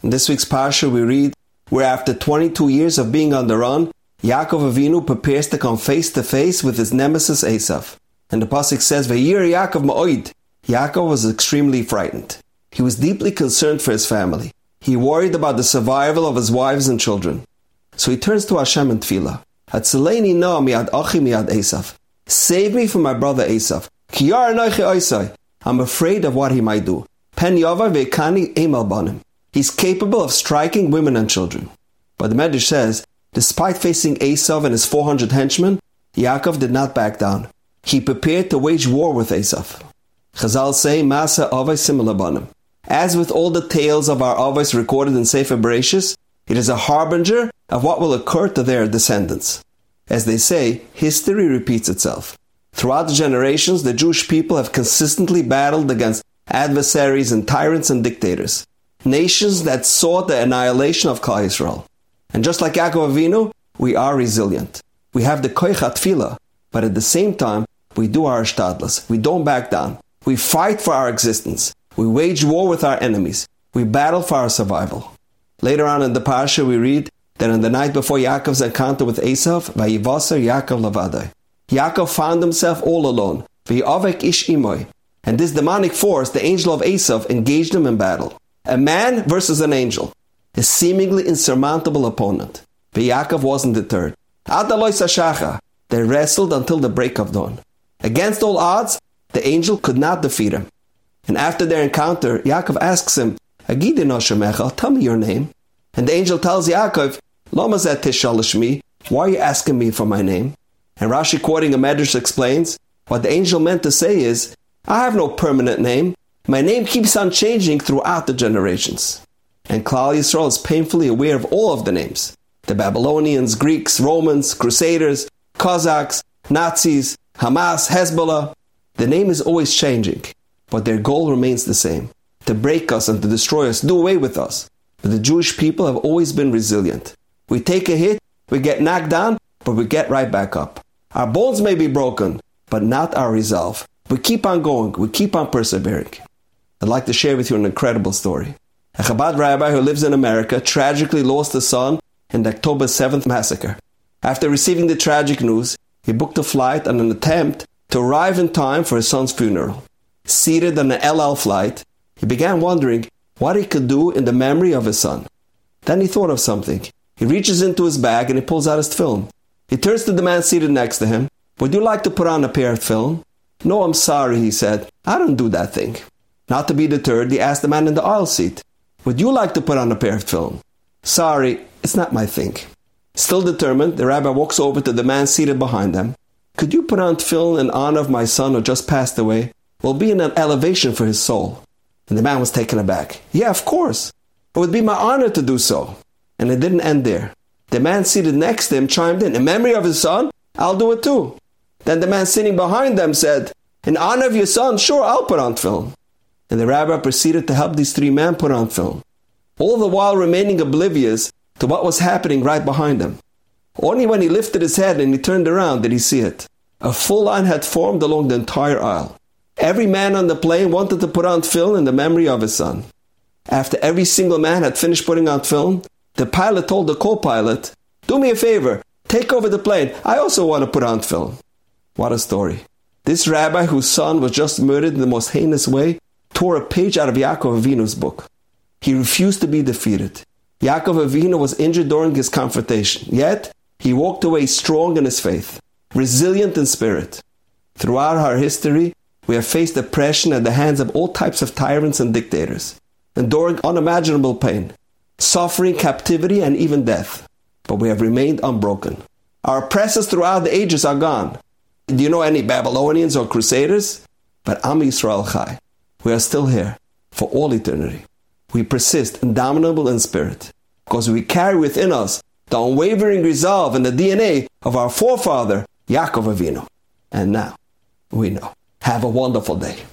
In this week's Parsha we read, where after 22 years of being on the run, Yaakov Avinu prepares to come face to face with his nemesis Esav. And the pasuk says, Vayir Yaakov ma'oid. Yaakov was extremely frightened. He was deeply concerned for his family. He worried about the survival of his wives and children. So he turns to Hashem in tefillah. Hatzileni na miad achi miad Esav. Save me from my brother Esav. Ki yar anochi oisai. I'm afraid of what he might do. Pen yavar ve'kani emal banim. He's capable of striking women and children. But the Medrash says, despite facing Esav and his 400 henchmen, Yaakov did not back down. He prepared to wage war with Esav. Chazal say, Masa avos similar banim. As with all the tales of our avos recorded in Sefer Bereshis, it is a harbinger of what will occur to their descendants. As they say, history repeats itself. Throughout the generations, the Jewish people have consistently battled against adversaries and tyrants and dictators, nations that sought the annihilation of Klal Yisrael. And just like Yaakov Avinu, we are resilient. We have the koich tefillah, but at the same time, we do our shtadlus. We don't back down. We fight for our existence. We wage war with our enemies. We battle for our survival. Later on in the Parsha, we read that on the night before Yaakov's encounter with Esav, Vayivaser Yaakov lavadai. Yaakov found himself all alone. V'yavek ish imoy. And this demonic force, the angel of Esav, engaged him in battle. A man versus an angel. A seemingly insurmountable opponent. But Yaakov wasn't deterred. Adaloi sashacha. They wrestled until the break of dawn. Against all odds, the angel could not defeat him. And after their encounter, Yaakov asks him, Agidi no shemecha, tell me your name. And the angel tells Yaakov, Lama zeh tishal shmi, why are you asking me for my name? And Rashi, quoting a Medrash, explains, what the angel meant to say is, I have no permanent name. My name keeps on changing throughout the generations. And Klal Yisrael is painfully aware of all of the names. The Babylonians, Greeks, Romans, Crusaders, Cossacks, Nazis, Hamas, Hezbollah. The name is always changing, but their goal remains the same, to break us and to destroy us, do away with us. But the Jewish people have always been resilient. We take a hit, we get knocked down, but we get right back up. Our bones may be broken, but not our resolve. We keep on going, we keep on persevering. I'd like to share with you an incredible story. A Chabad rabbi who lives in America tragically lost a son in the October 7th massacre. After receiving the tragic news, he booked a flight on an attempt to arrive in time for his son's funeral. Seated on an El Al flight, he began wondering what he could do in the memory of his son. Then he thought of something. He reaches into his bag and he pulls out his film. He turns to the man seated next to him. Would you like to put on a pair of film? No, I'm sorry, he said. I don't do that thing. Not to be deterred, he asked the man in the aisle seat, would you like to put on a pair of film? Sorry, it's not my thing. Still determined, the rabbi walks over to the man seated behind them. Could you put on film in honor of my son who just passed away? Will be an elevation for his soul. And the man was taken aback. Yeah, of course. It would be my honor to do so. And it didn't end there. The man seated next to him chimed in memory of his son, I'll do it too. Then the man sitting behind them said, in honor of your son, sure, I'll put on film. And the rabbi proceeded to help these three men put on film, all the while remaining oblivious to what was happening right behind him. Only when he lifted his head and he turned around did he see it. A full line had formed along the entire aisle. Every man on the plane wanted to put on film in the memory of his son. After every single man had finished putting on film, the pilot told the co-pilot, do me a favor, take over the plane. I also want to put on film. What a story. This rabbi, whose son was just murdered in the most heinous way, tore a page out of Yaakov Avinu's book. He refused to be defeated. Yaakov Avinu was injured during his confrontation, yet he walked away strong in his faith, resilient in spirit. Throughout our history, we have faced oppression at the hands of all types of tyrants and dictators, enduring unimaginable pain, suffering, captivity, and even death. But we have remained unbroken. Our oppressors throughout the ages are gone. Do you know any Babylonians or Crusaders? But Am Yisrael Chai. We are still here for all eternity. We persist indomitable in spirit because we carry within us the unwavering resolve and the DNA of our forefather, Yaakov Avinu. And now we know. Have a wonderful day.